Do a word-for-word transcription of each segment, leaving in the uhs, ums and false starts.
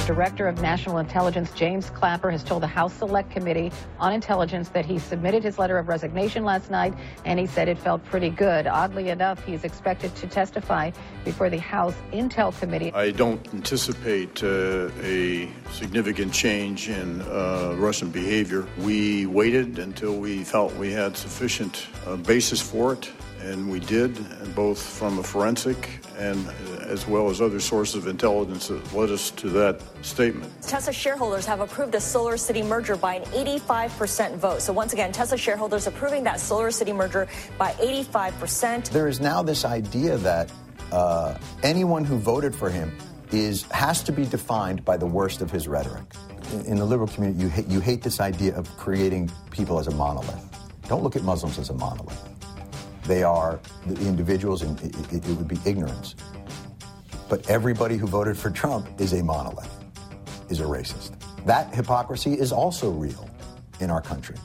Director of National Intelligence, James Clapper, has told the House Select Committee on Intelligence that he submitted his letter of resignation last night, and he said it felt pretty good. Oddly enough, he is expected to testify before the House Intel Committee. I don't anticipate uh, a significant change in uh, Russian behavior. We waited until we felt we had sufficient uh, basis for it, and we did, both from a forensic and uh, as well as other sources of intelligence that led us to that statement. Tesla shareholders have approved a Solar City merger by an eighty-five percent vote. So once again, Tesla shareholders approving that Solar City merger by eighty-five percent. There is now this idea that uh, anyone who voted for him is has to be defined by the worst of his rhetoric. In, in the liberal community, you hate, you hate this idea of creating people as a monolith. Don't look at Muslims as a monolith. They are the individuals, and it, it, it would be ignorance. But everybody who voted for Trump is a monolith, is a racist. That hypocrisy is also real in our country.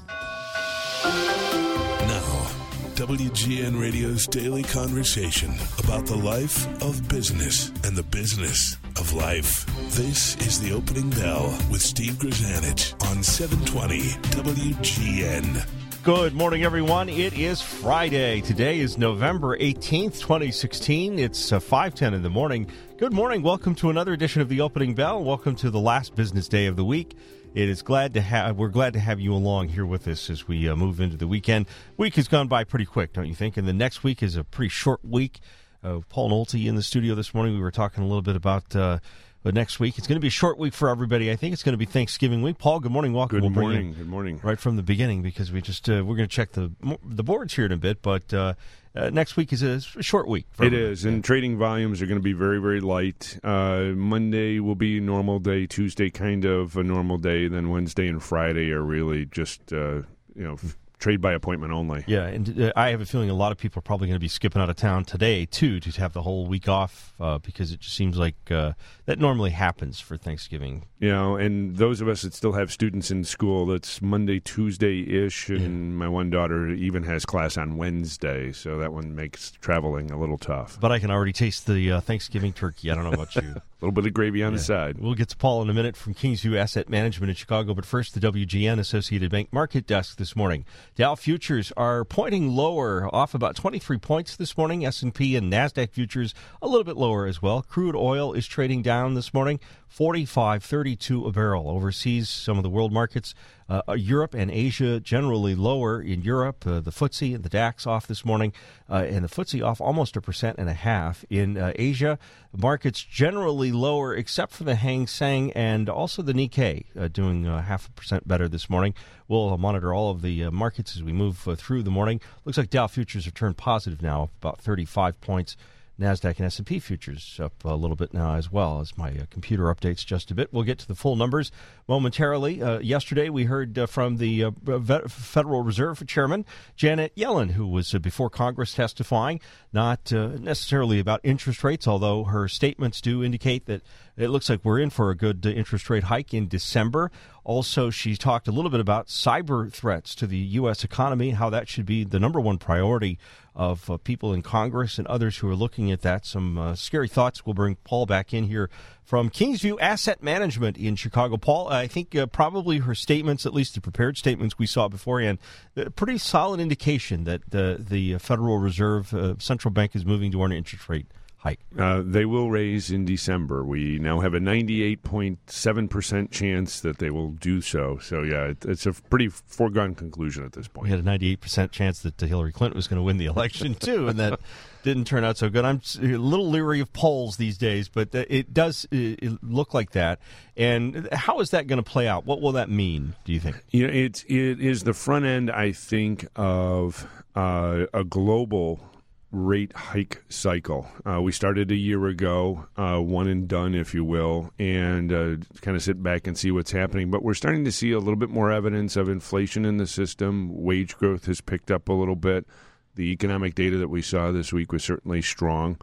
Now, W G N Radio's daily conversation about the life of business and the business of life. This is The Opening Bell with Steve Grzanich on seven twenty W G N. Good morning, everyone. It is Friday. Today is November eighteenth, twenty sixteen. It's uh, five ten in the morning. Good morning. Welcome to another edition of The Opening Bell. Welcome to the last business day of the week. It is glad to have, we're glad to have you along here with us as we uh, move into the weekend. Week has gone by pretty quick, don't you think? And the next week is a pretty short week. Uh, Paul Nolte in the studio this morning. We were talking a little bit about uh, But next week, it's going to be a short week for everybody. I think it's going to be Thanksgiving week. Paul, good morning. Welcome. Good we'll morning. Good morning. Right from the beginning, because we just uh, we're going to check the the boards here in a bit. But uh, uh, next week is a short week. For it everybody. is, and yeah. Trading volumes are going to be very, very light. Uh, Monday will be a normal day. Tuesday, kind of a normal day. Then Wednesday and Friday are really just uh, you know. Trade by appointment only. Yeah, and uh, I have a feeling a lot of people are probably going to be skipping out of town today, too, to have the whole week off, uh, because it just seems like uh, that normally happens for Thanksgiving. You know, and those of us that still have students in school, that's Monday, Tuesday-ish, and yeah. My one daughter even has class on Wednesday, so that one makes traveling a little tough. But I can already taste the uh, Thanksgiving turkey. I don't know about you. A little bit of gravy on yeah. the side. We'll get to Paul in a minute from Kingsview Asset Management in Chicago, but first, the W G N Associated Bank Market Desk this morning. Dow futures are pointing lower, off about twenty-three points this morning. S and P and NASDAQ futures a little bit lower as well. Crude oil is trading down this morning, forty-five thirty-two a barrel. Overseas, some of the world markets, uh, Europe and Asia generally lower. In Europe, uh, the F T S E and the DAX off this morning, uh, and the F T S E off almost a percent and a half. In uh, Asia, markets generally lower except for the Hang Seng and also the Nikkei, uh, doing uh, half a percent better this morning. We'll uh, monitor all of the uh, markets as we move uh, through the morning. Looks like Dow futures have turned positive now, about thirty-five points. NASDAQ and S and P futures up a little bit now as well, as my uh, computer updates just a bit. We'll get to the full numbers momentarily. Uh, yesterday, we heard uh, from the uh, Federal Reserve Chairman, Janet Yellen, who was uh, before Congress testifying, not uh, necessarily about interest rates, although her statements do indicate that it looks like we're in for a good uh, interest rate hike in December. Also, she talked a little bit about cyber threats to the U S economy, how that should be the number one priority of uh, people in Congress and others who are looking at that. Some uh, scary thoughts. We'll bring Paul back in here from Kingsview Asset Management in Chicago. Paul, I think uh, probably her statements, at least the prepared statements we saw beforehand, a pretty solid indication that the, the Federal Reserve uh, Central Bank is moving toward an interest rate hike. Uh, they will raise in December. We now have a ninety-eight point seven percent chance that they will do so. So, yeah, it, it's a pretty foregone conclusion at this point. We had a ninety-eight percent chance that Hillary Clinton was going to win the election, too, and that didn't turn out so good. I'm a little leery of polls these days, but it does look like that. And how is that going to play out? What will that mean, do you think? You know, it's, it is the front end, I think, of uh, a global rate hike cycle. Uh, we started a year ago, uh, one and done, if you will, and uh, kind of sit back and see what's happening. But we're starting to see a little bit more evidence of inflation in the system. Wage growth has picked up a little bit. The economic data that we saw this week was certainly strong,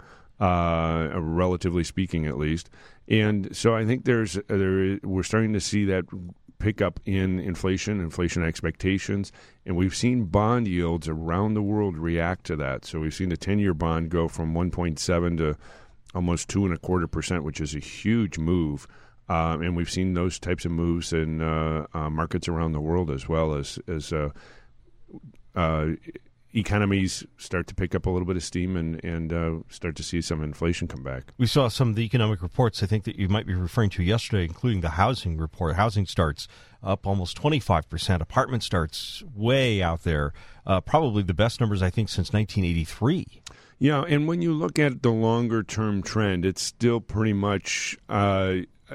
uh, relatively speaking, at least. And so I think there's there we're starting to see that pick up in inflation, inflation expectations, and we've seen bond yields around the world react to that. So we've seen the ten-year bond go from one point seven to almost two and a quarter percent, which is a huge move. Um, and we've seen those types of moves in uh, uh, markets around the world as well as as uh, uh, economies start to pick up a little bit of steam and, and uh, start to see some inflation come back. We saw some of the economic reports I think that you might be referring to yesterday, including the housing report. Housing starts up almost twenty-five percent. Apartment starts way out there. Uh, probably the best numbers, I think, since nineteen eighty-three. Yeah, and when you look at the longer-term trend, it's still pretty much uh,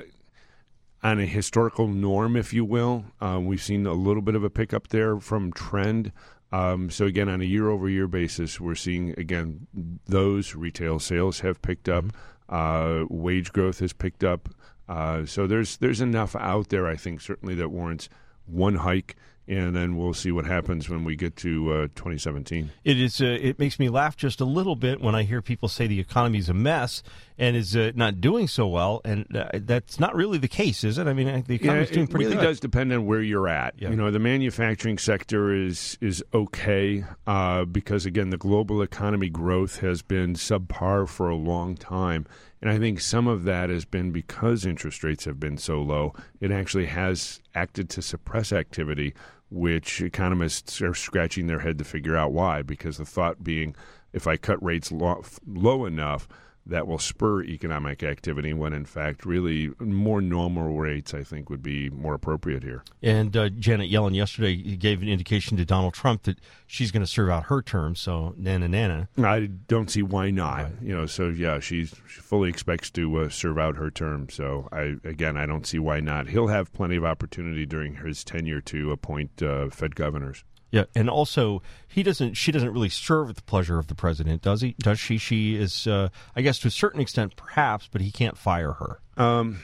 on a historical norm, if you will. Uh, we've seen a little bit of a pickup there from trend. Um, so, again, on a year-over-year basis, we're seeing, again, those retail sales have picked up. Uh, wage growth has picked up. Uh, so there's there's enough out there, I think, certainly that warrants one hike, and then we'll see what happens when we get to uh, twenty seventeen. It is. Uh, it makes me laugh just a little bit when I hear people say the economy is a mess and is uh, not doing so well, and uh, that's not really the case, is it? I mean, the economy is yeah, doing pretty good. It really does depend on where you're at. Yeah. You know, the manufacturing sector is is okay uh, because, again, the global economy growth has been subpar for a long time. And I think some of that has been because interest rates have been so low. It actually has acted to suppress activity, which economists are scratching their head to figure out why, because the thought being if I cut rates low, low enough, that will spur economic activity when, in fact, really more normal rates, I think, would be more appropriate here. And uh, Janet Yellen yesterday gave an indication to Donald Trump that she's going to serve out her term, so nana nana. I don't see why not. Right. You know, so, yeah, she's, she fully expects to uh, serve out her term. So, I again, I don't see why not. He'll have plenty of opportunity during his tenure to appoint uh, Fed governors. Yeah, and also he doesn't. She doesn't really serve at the pleasure of the president, does he? Does she? She is, uh, I guess, to a certain extent, perhaps, but he can't fire her. Um,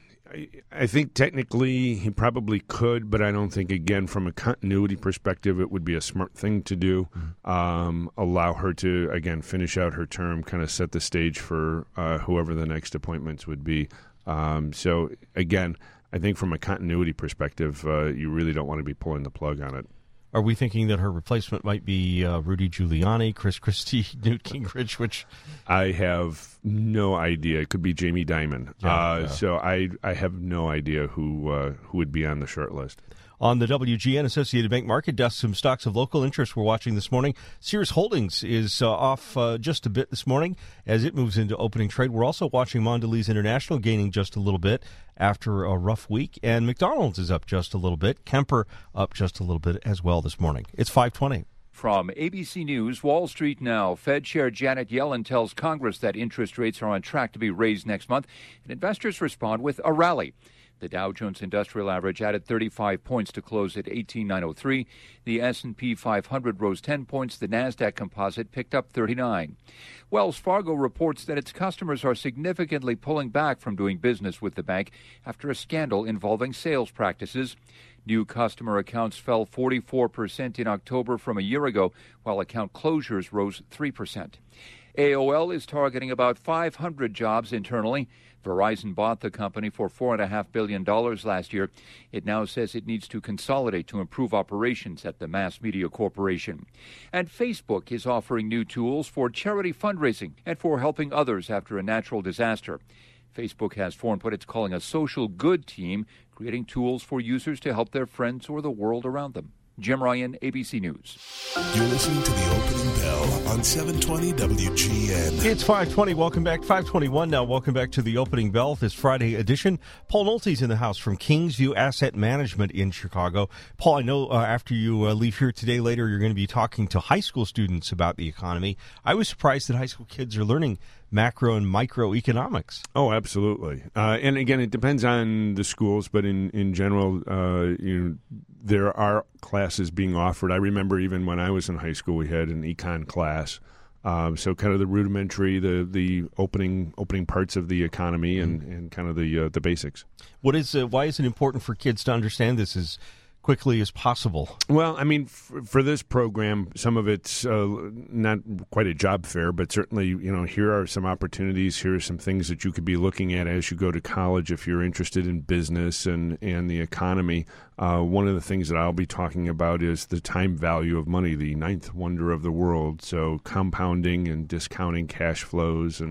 I, I think technically he probably could, but I don't think, again, from a continuity perspective, it would be a smart thing to do. Mm-hmm. Um, allow her to, again, finish out her term, kind of set the stage for uh, whoever the next appointments would be. Um, so, again, I think from a continuity perspective, uh, you really don't want to be pulling the plug on it. Are we thinking that her replacement might be uh, Rudy Giuliani, Chris Christie, Newt Gingrich? Which I have no idea. It could be Jamie Dimon. Yeah, uh, yeah. So I I have no idea who uh, who would be on the short list. On the W G N Associated Bank market desk, some stocks of local interest we're watching this morning. Sears Holdings is uh, off uh, just a bit this morning as it moves into opening trade. We're also watching Mondelez International gaining just a little bit after a rough week. And McDonald's is up just a little bit. Kemper up just a little bit as well this morning. It's five twenty. From A B C News, Wall Street Now, Fed Chair Janet Yellen tells Congress that interest rates are on track to be raised next month, and investors respond with a rally. The Dow Jones Industrial Average added thirty-five points to close at eighteen thousand nine hundred three. The S and P five hundred rose ten points. The Nasdaq Composite picked up thirty-nine. Wells Fargo reports that its customers are significantly pulling back from doing business with the bank after a scandal involving sales practices. New customer accounts fell forty-four percent in October from a year ago, while account closures rose three percent. A O L is targeting about five hundred jobs internally. Verizon bought the company for four point five billion dollars last year. It now says it needs to consolidate to improve operations at the mass media corporation. And Facebook is offering new tools for charity fundraising and for helping others after a natural disaster. Facebook has formed what it's calling a social good team, creating tools for users to help their friends or the world around them. Jim Ryan, A B C News. You're listening to the opening bell on seven twenty W G N. It's five twenty. Welcome back. five twenty-one now. Welcome back to the opening bell, this Friday edition. Paul Nolte's in the house from Kingsview Asset Management in Chicago. Paul, I know uh, after you uh, leave here today, later, you're going to be talking to high school students about the economy. I was surprised that high school kids are learning macro and microeconomics. Oh, absolutely. Uh, and again, it depends on the schools, but in, in general, uh, you know, there are classes being offered. I remember even when I was in high school, we had an econ class. Um, so kind of the rudimentary, the the opening opening parts of the economy and, mm-hmm. and kind of the uh, the basics. What is uh, why is it important for kids to understand this as quickly as possible? Well, I mean, f- for this program, some of it's uh, not quite a job fair, but certainly, you know, here are some opportunities. Here are some things that you could be looking at as you go to college if you're interested in business and, and the economy. Uh, one of the things that I'll be talking about is the time value of money, the ninth wonder of the world. So compounding and discounting cash flows and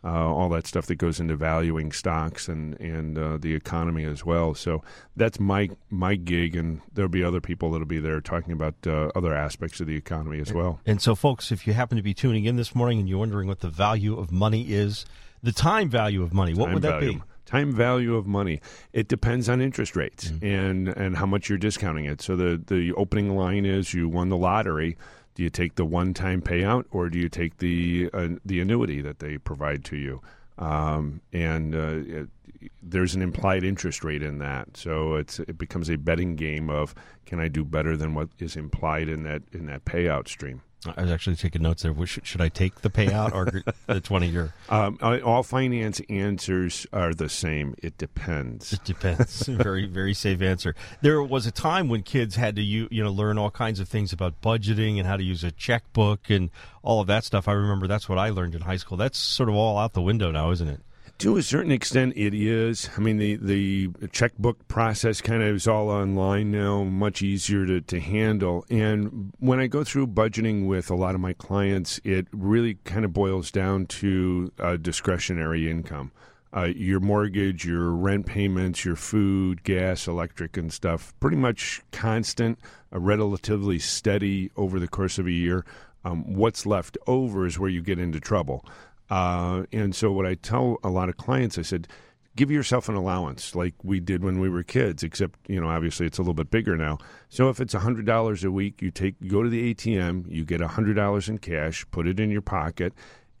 uh, all that stuff that goes into valuing stocks and and uh, the economy as well. So that's my my gig, and there'll be other people that'll be there talking about uh, other aspects of the economy as well. And so, folks, if you happen to be tuning in this morning and you're wondering what the value of money is, the time value of money, what Time would that value. be? Time value of money. It depends on interest rates mm-hmm. and, and how much you're discounting it. So the, the opening line is you won the lottery. Do you take the one-time payout or do you take the uh, the annuity that they provide to you? Um, and uh, it, there's an implied interest rate in that. So it's it becomes a betting game of can I do better than what is implied in that in that payout stream. I was actually taking notes there. Should, should I take the payout or the twenty-year? Um, all finance answers are the same. It depends. It depends. Very, very safe answer. There was a time when kids had to you, you know learn all kinds of things about budgeting and how to use a checkbook and all of that stuff. I remember that's what I learned in high school. That's sort of all out the window now, isn't it? To a certain extent, it is. I mean, the, the checkbook process kind of is all online now, much easier to, to handle. And when I go through budgeting with a lot of my clients, it really kind of boils down to uh, discretionary income. Uh, your mortgage, your rent payments, your food, gas, electric, and stuff, pretty much constant, uh, relatively steady over the course of a year. Um, what's left over is where you get into trouble. Uh, and so what I tell a lot of clients, I said, give yourself an allowance like we did when we were kids, except, you know, obviously it's a little bit bigger now. So if it's one hundred dollars a week, you take, you go to the A T M, you get one hundred dollars in cash, put it in your pocket.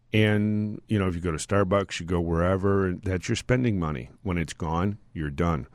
And, you know, if you go to Starbucks, you go wherever, that's your spending money. When it's gone, you're done.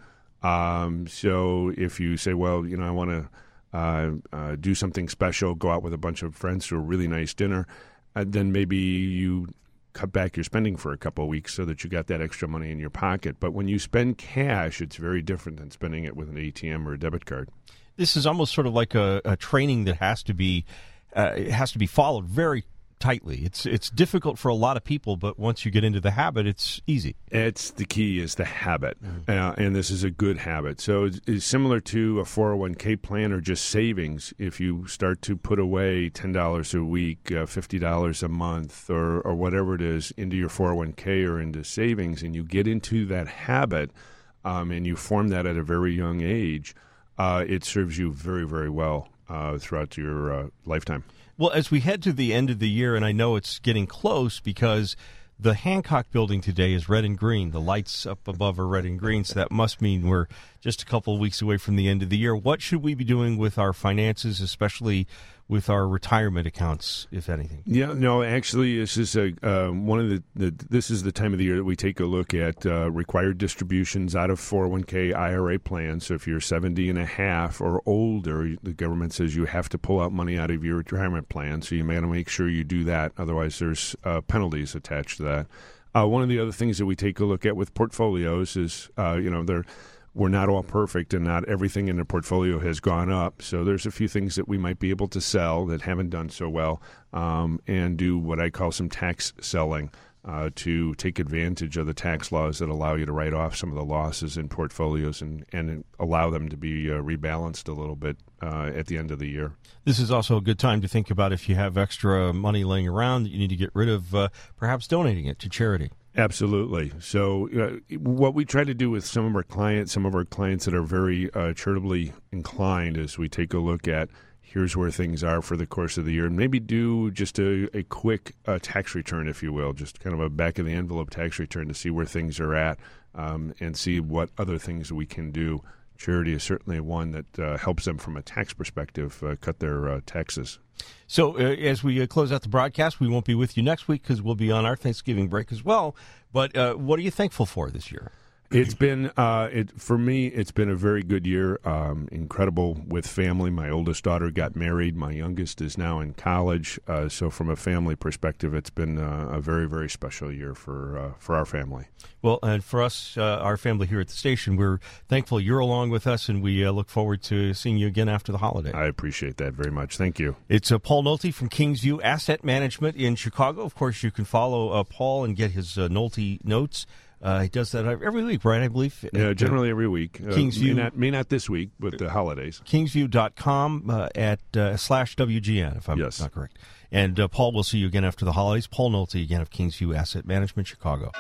Um, so if you say, well, you know, I want to uh, uh, do something special, go out with a bunch of friends to a really nice dinner, uh, then maybe you cut back your spending for a couple of weeks so that you got that extra money in your pocket. But when you spend cash, it's very different than spending it with an A T M or a debit card. This is almost sort of like a, a training that has to be uh, it has to be followed very tightly. It's it's difficult for a lot of people, but once you get into the habit, it's easy. It's the key is the habit, mm-hmm. uh, and this is a good habit. So it's, it's similar to a four oh one k plan or just savings. If you start to put away ten dollars a week, uh, fifty dollars a month, or, or whatever it is into your four oh one k or into savings, and you get into that habit, um, and you form that at a very young age, uh, it serves you very, very well uh, throughout your uh, lifetime. Well, as we head to the end of the year, and I know it's getting close because the Hancock building today is red and green. The lights up above are red and green, so that must mean we're just a couple of weeks away from the end of the year. What should we be doing with our finances, especially with our retirement accounts, if anything? Yeah, no, actually, this is a uh, one of the, the this is the time of the year that we take a look at uh, required distributions out of four oh one k I R A plans. So if you're seventy and a half or older, the government says you have to pull out money out of your retirement plan. So you may want to make sure you do that. Otherwise, there's uh, penalties attached to that. Uh, one of the other things that we take a look at with portfolios is, uh, you know, they're we're not all perfect and not everything in the portfolio has gone up. So there's a few things that we might be able to sell that haven't done so well um, and do what I call some tax selling uh, to take advantage of the tax laws that allow you to write off some of the losses in portfolios and, and allow them to be uh, rebalanced a little bit uh, at the end of the year. This is also a good time to think about if you have extra money laying around that you need to get rid of, uh, perhaps donating it to charity. Absolutely. So uh, what we try to do with some of our clients, some of our clients that are very uh, charitably inclined, is we take a look at here's where things are for the course of the year and maybe do just a, a quick uh, tax return, if you will, just kind of a back-of-the-envelope tax return to see where things are at um, and see what other things we can do. Charity is certainly one that uh, helps them from a tax perspective uh, cut their uh, taxes. So uh, as we uh, close out the broadcast, we won't be with you next week because we'll be on our Thanksgiving break as well. But uh, what are you thankful for this year? It's been, uh, it for me, it's been a very good year, um, incredible with family. My oldest daughter got married. My youngest is now in college. Uh, so from a family perspective, it's been uh, a very, very special year for uh, for our family. Well, and for us, uh, our family here at the station, we're thankful you're along with us, and we uh, look forward to seeing you again after the holiday. I appreciate that very much. Thank you. It's uh, Paul Nolte from Kingsview Asset Management in Chicago. Of course, you can follow uh, Paul and get his uh, Nolte notes. Uh, he does that every week, right, I believe? Yeah, generally every week. Uh, Kingsview. May not, may not this week, but the holidays. Kingsview dot com uh, at uh, slash W G N, if I'm yes. not correct. And uh, Paul, we'll see you again after the holidays. Paul Nolte again of Kingsview Asset Management, Chicago.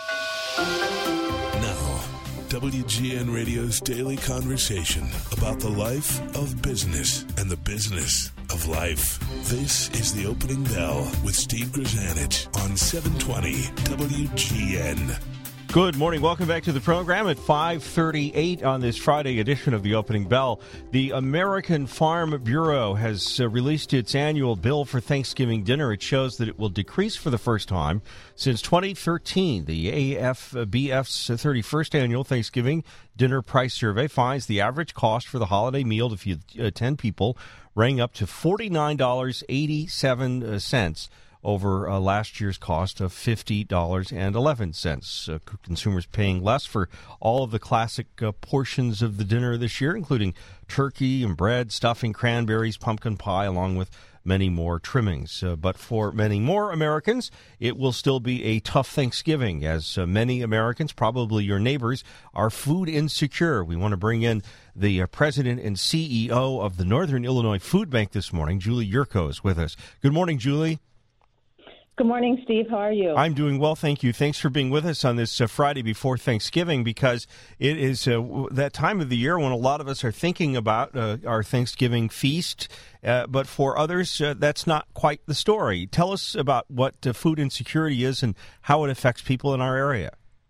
Now, W G N Radio's daily conversation about the life of business and the business of life. This is the Opening Bell with Steve Grzanich on seven twenty W G N. Good morning. Welcome back to the program at five thirty-eight on this Friday edition of the Opening Bell. The American Farm Bureau has uh, released its annual bill for Thanksgiving dinner. It shows that it will decrease for the first time since twenty thirteen. The A F B F's thirty-first annual Thanksgiving dinner price survey finds the average cost for the holiday meal to feed uh, ten people rang up to forty-nine dollars and eighty-seven cents. Over uh, last year's cost of fifty dollars and eleven cents. Uh, consumers paying less for all of the classic uh, portions of the dinner this year, including turkey and bread, stuffing, cranberries, pumpkin pie, along with many more trimmings. Uh, but for many more Americans, it will still be a tough Thanksgiving, as uh, many Americans, probably your neighbors, are food insecure. We want to bring in the uh, president and C E O of the Northern Illinois Food Bank this morning. Julie Yurko is with us. Good morning, Julie. Good morning, Steve. How are you? I'm doing well, thank you. Thanks for being with us on this uh, Friday before Thanksgiving, because it is uh, w- that time of the year when a lot of us are thinking about uh, our Thanksgiving feast, uh, but for others, uh, that's not quite the story. Tell us about what uh, food insecurity is and how it affects people in our area.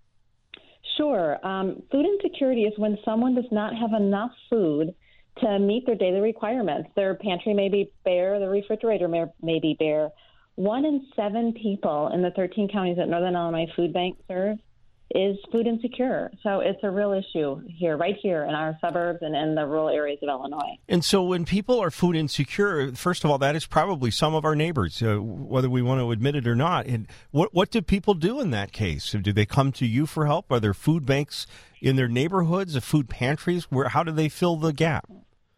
Sure. Um, food insecurity is when someone does not have enough food to meet their daily requirements. Their pantry may be bare, the refrigerator may, may be bare. One in seven people in the thirteen counties that Northern Illinois Food Bank serves is food insecure. So it's a real issue here, right here in our suburbs and in the rural areas of Illinois. And so when people are food insecure, first of all, that is probably some of our neighbors, uh, whether we want to admit it or not. And what, what do people do in that case? Do they come to you for help? Are there food banks in their neighborhoods, food pantries? Where, how do they fill the gap?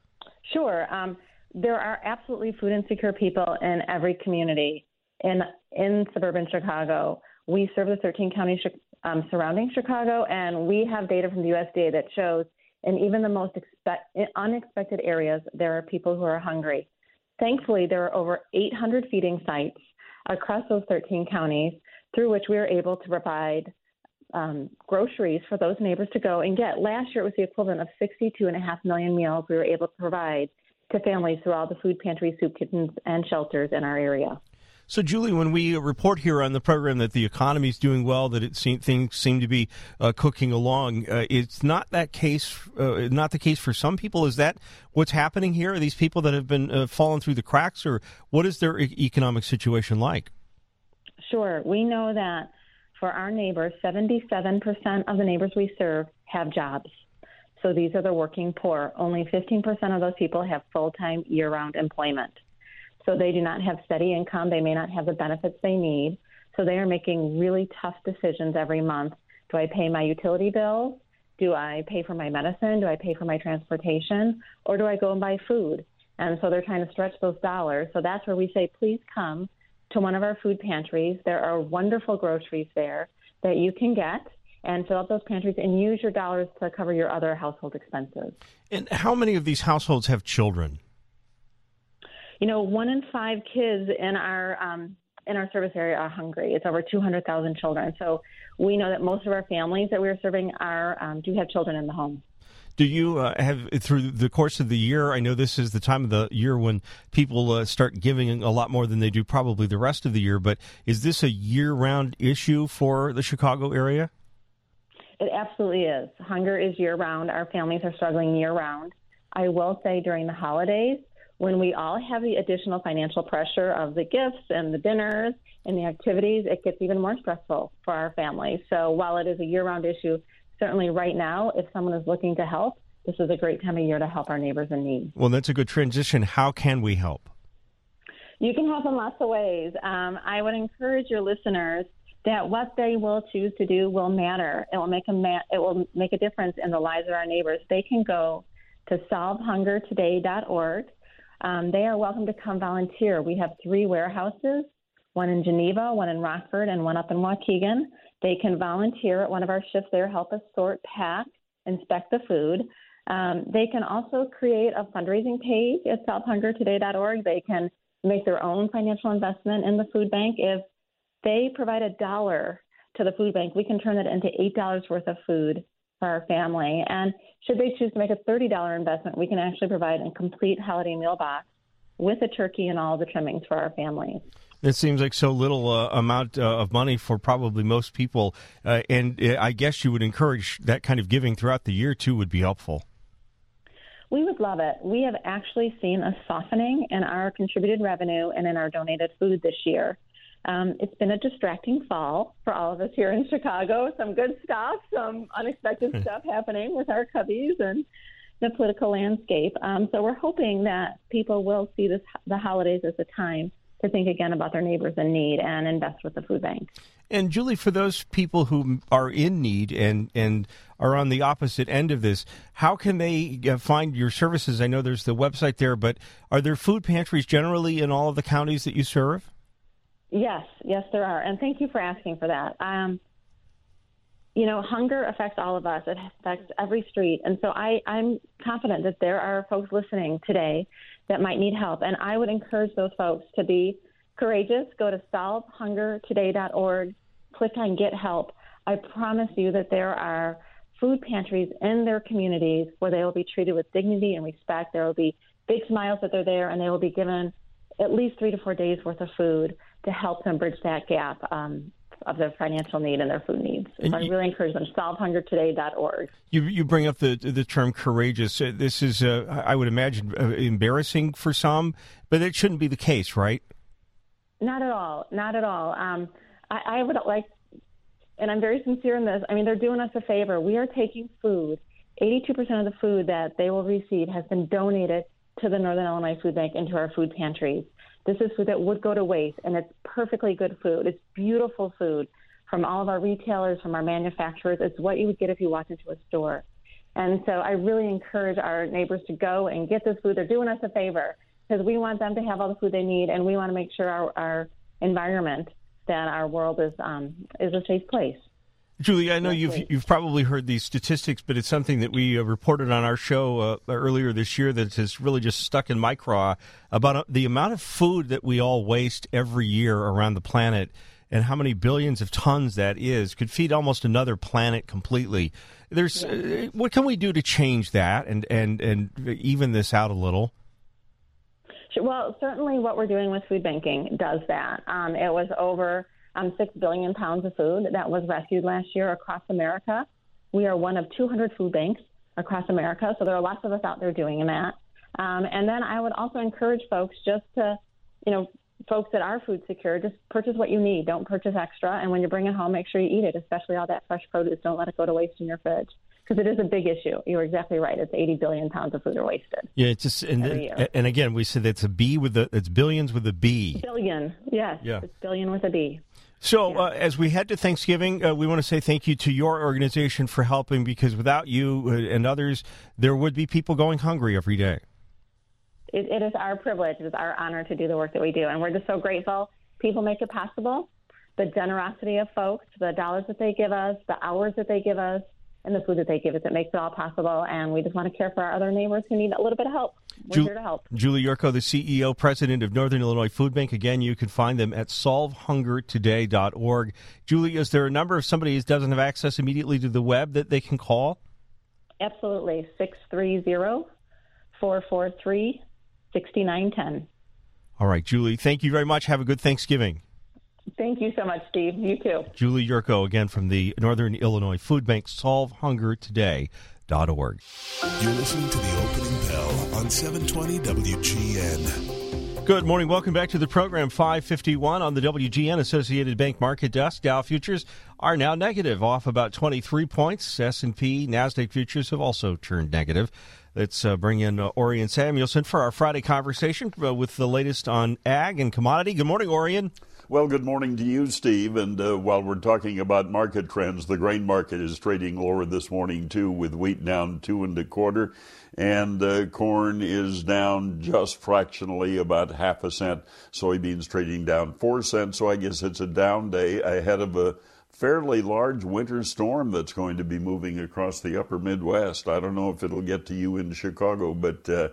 Sure. Um, there are absolutely food insecure people in every community. In in suburban Chicago, we serve the thirteen counties um, surrounding Chicago, and we have data from the U S D A that shows in even the most expect, unexpected areas, there are people who are hungry. Thankfully, there are over eight hundred feeding sites across those thirteen counties through which we are able to provide um, groceries for those neighbors to go and get. Last year, it was the equivalent of sixty-two and a half million meals we were able to provide to families through all the food pantries, soup kitchens, and shelters in our area. So, Julie, when we report here on the program that the economy is doing well, that it seem, things seem to be uh, cooking along, uh, it's not that case. Uh, not the case for some people. Is that what's happening here? Are these people that have been uh, fallen through the cracks, or what is their e- economic situation like? Sure, we know that for our neighbors, seventy-seven percent of the neighbors we serve have jobs. So these are the working poor. Only fifteen percent of those people have full-time, year-round employment. So they do not have steady income. They may not have the benefits they need. So they are making really tough decisions every month. Do I pay my utility bills? Do I pay for my medicine? Do I pay for my transportation? Or do I go and buy food? And so they're trying to stretch those dollars. So that's where we say, please come to one of our food pantries. There are wonderful groceries there that you can get and fill up those pantries and use your dollars to cover your other household expenses. And how many of these households have children? You know, one in five kids in our um, in our service area are hungry. It's over two hundred thousand children. So we know that most of our families that we're serving are um, do have children in the home. Do you uh, have, through the course of the year, I know this is the time of the year when people uh, start giving a lot more than they do probably the rest of the year, but is this a year-round issue for the Chicago area? It absolutely is. Hunger is year-round. Our families are struggling year-round. I will say during the holidays, when we all have the additional financial pressure of the gifts and the dinners and the activities, it gets even more stressful for our families. So while it is a year-round issue, certainly right now, if someone is looking to help, this is a great time of year to help our neighbors in need. Well, that's a good transition. How can we help? You can help in lots of ways. Um, I would encourage your listeners that what they will choose to do will matter. It will make a ma- it will make a difference in the lives of our neighbors. They can go to solve hunger today dot org. Um, they are welcome to come volunteer. We have three warehouses, one in Geneva, one in Rockford, and one up in Waukegan. They can volunteer at one of our shifts there, help us sort, pack, inspect the food. Um, they can also create a fundraising page at solve hunger today dot org. They can make their own financial investment in the food bank. If they provide a dollar to the food bank, we can turn that into eight dollars worth of food for our family. And should they choose to make a thirty dollars investment, we can actually provide a complete holiday meal box with a turkey and all the trimmings for our families. It seems like so little uh, amount uh, of money for probably most people. Uh, and uh, I guess you would encourage that kind of giving throughout the year, too, would be helpful. We would love it. We have actually seen a softening in our contributed revenue and in our donated food this year. Um, it's been a distracting fall for all of us here in Chicago. Some good stuff, some unexpected stuff happening with our cubbies and the political landscape. Um, so we're hoping that people will see this, the holidays as a time to think again about their neighbors in need and invest with the food bank. And Julie, for those people who are in need and, and are on the opposite end of this, how can they find your services? I know there's the website there, but are there food pantries generally in all of the counties that you serve? Yes, yes, there are. And thank you for asking for that. Um, you know, hunger affects all of us. It affects every street. And so I, I'm confident that there are folks listening today that might need help. And I would encourage those folks to be courageous. Go to solve hunger today dot org, click on Get Help. I promise you that there are food pantries in their communities where they will be treated with dignity and respect. There will be big smiles that they're there, and they will be given at least three to four days worth of food to help them bridge that gap um, of their financial need and their food needs. So I really encourage them, solve hunger today dot org. You you bring up the the term courageous. This is, uh, I would imagine, uh, embarrassing for some, but it shouldn't be the case, right? Not at all. Not at all. Um, I, I would like, and I'm very sincere in this, I mean, they're doing us a favor. We are taking food. eighty-two percent of the food that they will receive has been donated to the Northern Illinois Food Bank into our food pantries. This is food that would go to waste, and it's perfectly good food. It's beautiful food from all of our retailers, from our manufacturers. It's what you would get if you walked into a store. And so I really encourage our neighbors to go and get this food. They're doing us a favor because we want them to have all the food they need, and we want to make sure our, our environment, that our world is um, is a safe place. Julie, I know you've you've probably heard these statistics, but it's something that we uh, reported on our show uh, earlier this year that has really just stuck in my craw about uh, the amount of food that we all waste every year around the planet and how many billions of tons that is. Could feed almost another planet completely. There's yeah. uh, what can we do to change that and, and, and even this out a little? Well, certainly what we're doing with food banking does that. Um, it was over Um, six billion pounds of food that was rescued last year across America. We are one of two hundred food banks across America, so there are lots of us out there doing that. Um, and then I would also encourage folks just to, you know, folks that are food secure, just purchase what you need. Don't purchase extra. And when you bring it home, make sure you eat it, especially all that fresh produce. Don't let it go to waste in your fridge. Because it is a big issue. You're exactly right. It's eighty billion pounds of food are wasted. Yeah, it's just and, and again we said it's a B with the it's billions with a B. Billion, yes. Yeah. It's billion with a B. So uh, as we head to Thanksgiving, uh, we want to say thank you to your organization for helping, because without you and others, there would be people going hungry every day. It, it is our privilege. It is our honor to do the work that we do. And we're just so grateful. People make it possible. The generosity of folks, the dollars that they give us, the hours that they give us, and the food that they give us, it makes it all possible. And we just want to care for our other neighbors who need a little bit of help. We're Ju- here to help. Julie Yurko, the C E O, President of Northern Illinois Food Bank. Again, you can find them at solve hunger today dot org. Julie, is there a number if somebody doesn't have access immediately to the web that they can call? Absolutely. six three zero, four four three, six nine one zero. All right, Julie, thank you very much. Have a good Thanksgiving. Thank you so much, Steve. You too. Julie Yurko, again from the Northern Illinois Food Bank, solve hunger today dot org. You're listening to the opening bell on seven twenty W G N. Good morning. Welcome back to the program. five fifty-one on the W G N Associated Bank Market Desk. Dow futures are now negative, off about twenty-three points. S and P, NASDAQ futures have also turned negative. Let's uh, bring in uh, Orion Samuelson for our Friday conversation uh, with the latest on ag and commodity. Good morning, Orion. Well, good morning to you, Steve. And uh, while we're talking about market trends, the grain market is trading lower this morning, too, with wheat down two and a quarter. And uh, corn is down just fractionally, about half a cent. Soybeans trading down four cents. So I guess it's a down day ahead of a fairly large winter storm that's going to be moving across the upper Midwest. I don't know if it'll get to you in Chicago, but uh,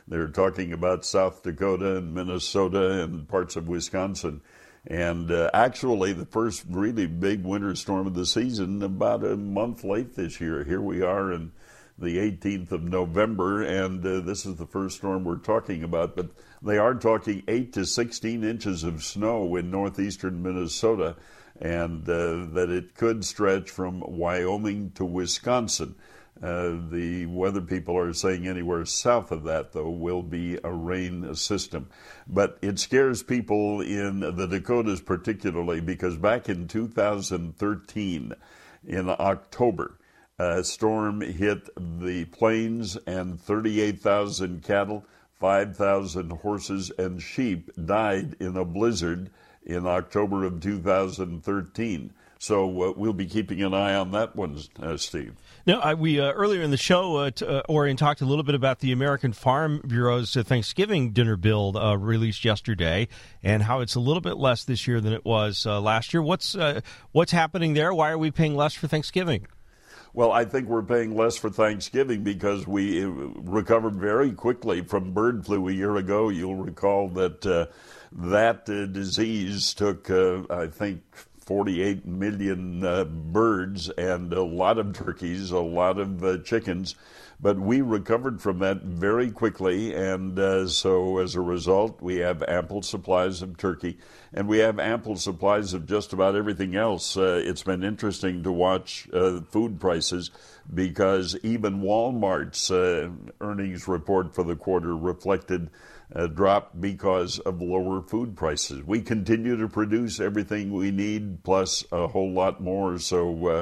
They're talking about South Dakota and Minnesota and parts of Wisconsin. And uh, actually, the first really big winter storm of the season about a month late this year. Here we are in the eighteenth of November, and uh, this is the first storm we're talking about. But they are talking eight to sixteen inches of snow in northeastern Minnesota, and uh, that it could stretch from Wyoming to Wisconsin. Uh, the weather people are saying anywhere south of that, though, will be a rain system. But it scares people in the Dakotas particularly because back in two thousand thirteen, in October, a storm hit the plains and thirty-eight thousand cattle, five thousand horses and sheep died in a blizzard in October of two thousand thirteen. So uh, we'll be keeping an eye on that one, uh, Steve. Now, I, we uh, earlier in the show, uh, t- uh, Orion talked a little bit about the American Farm Bureau's uh, Thanksgiving dinner bill uh, released yesterday, and how it's a little bit less this year than it was uh, last year. What's uh, what's happening there? Why are we paying less for Thanksgiving? Well, I think we're paying less for Thanksgiving because we recovered very quickly from bird flu a year ago. You'll recall that uh, that uh, disease took, uh, I think, forty-eight million uh, birds and a lot of turkeys, a lot of uh, chickens. But we recovered from that very quickly, and uh, so as a result, we have ample supplies of turkey, and we have ample supplies of just about everything else. Uh, it's been interesting to watch uh, food prices because even Walmart's uh, earnings report for the quarter reflected a drop because of lower food prices. We continue to produce everything we need, plus a whole lot more, so uh,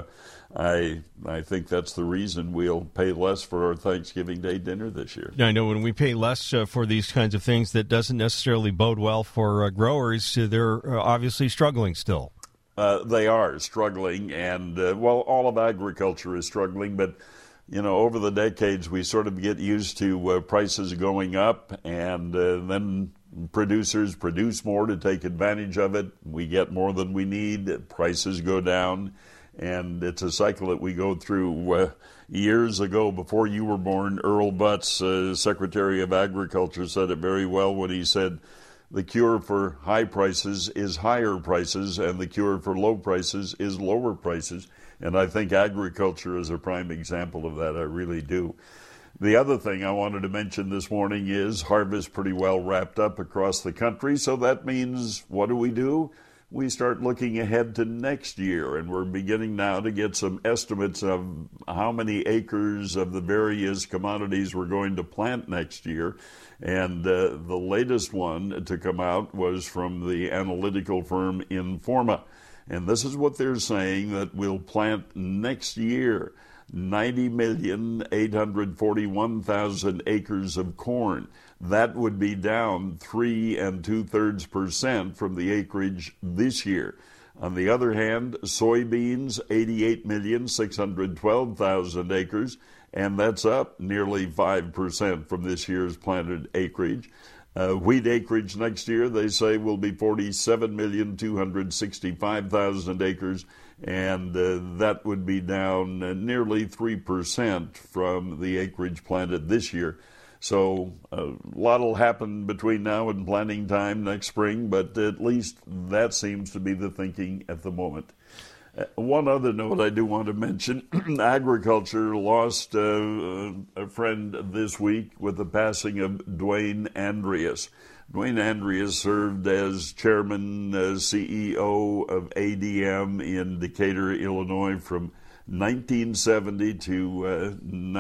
I I think that's the reason we'll pay less for our Thanksgiving Day dinner this year. I know when we pay less uh, for these kinds of things, that doesn't necessarily bode well for uh, growers. Uh, they're uh, obviously struggling still. Uh, they are struggling, and, uh, well, all of agriculture is struggling, but, you know, over the decades, we sort of get used to uh, prices going up, and uh, then producers produce more to take advantage of it. We get more than we need, prices go down. And it's a cycle that we go through. Uh, years ago, before you were born, Earl Butz, uh, Secretary of Agriculture, said it very well when he said, the cure for high prices is higher prices, and the cure for low prices is lower prices. And I think agriculture is a prime example of that. I really do. The other thing I wanted to mention this morning is harvest pretty well wrapped up across the country. So that means, what do we do? We start looking ahead to next year, and we're beginning now to get some estimates of how many acres of the various commodities we're going to plant next year. And uh, the latest one to come out was from the analytical firm Informa. And this is what they're saying, that we'll plant next year ninety million eight hundred forty-one thousand acres of corn. That would be down three and two-thirds percent from the acreage this year. On the other hand, soybeans, eighty-eight million six hundred twelve thousand acres, and that's up nearly five percent from this year's planted acreage. Uh, wheat acreage next year, they say, will be forty-seven million two hundred sixty-five thousand acres, and uh, that would be down uh, nearly three percent from the acreage planted this year. So a lot will happen between now and planting time next spring, but at least that seems to be the thinking at the moment. Uh, one other note I do want to mention, agriculture lost uh, a friend this week with the passing of Dwayne Andreas. Dwayne Andreas served as chairman, uh, C E O of A D M in Decatur, Illinois from nineteen seventy to uh,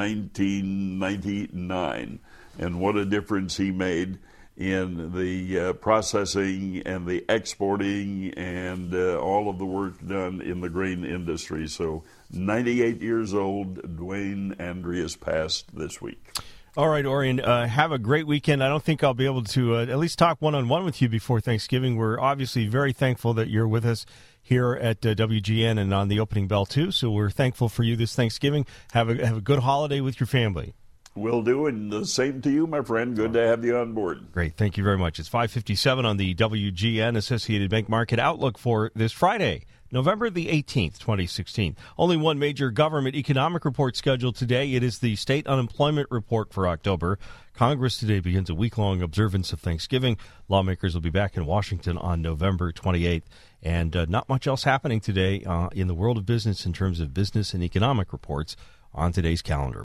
nineteen ninety-nine. And what a difference he made in the uh, processing and the exporting and uh, all of the work done in the grain industry. So ninety-eight years old, Dwayne Andreas passed this week. All right, Orion, uh, have a great weekend. I don't think I'll be able to uh, at least talk one-on-one with you before Thanksgiving. We're obviously very thankful that you're with us here at uh, W G N and on the opening bell, too. So we're thankful for you this Thanksgiving. Have a, have a good holiday with your family. Will do, and the same to you, my friend. Good to have you on board. Great. Thank you very much. It's five fifty-seven on the W G N Associated Bank Market Outlook for this Friday, November the eighteenth, twenty sixteen. Only one major government economic report scheduled today. It is the state unemployment report for October. Congress today begins a week-long observance of Thanksgiving. Lawmakers will be back in Washington on November twenty-eighth. And uh, not much else happening today uh, in the world of business in terms of business and economic reports on today's calendar.